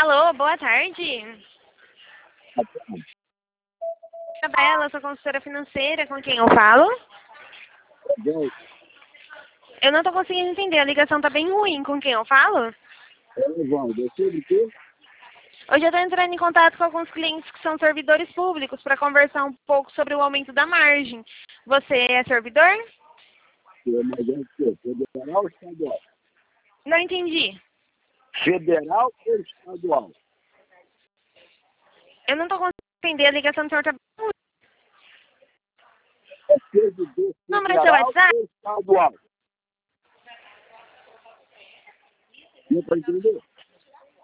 Alô, boa tarde. Isabela, sou consultora financeira, com quem eu falo? Bem, Eu não estou conseguindo entender, a ligação está bem ruim. Com quem eu falo? Evaldo, é sobre o quê? Hoje eu estou entrando em contato com alguns clientes que são servidores públicos para conversar um pouco sobre o aumento da margem. Você é servidor? Mas é o quê? Federal ou estadual? Não entendi. Federal ou estadual? Eu não estou conseguindo entender, a ligação do senhor está bem ruim. É servidor O número é seu federal WhatsApp? ou estadual? Deu para entender?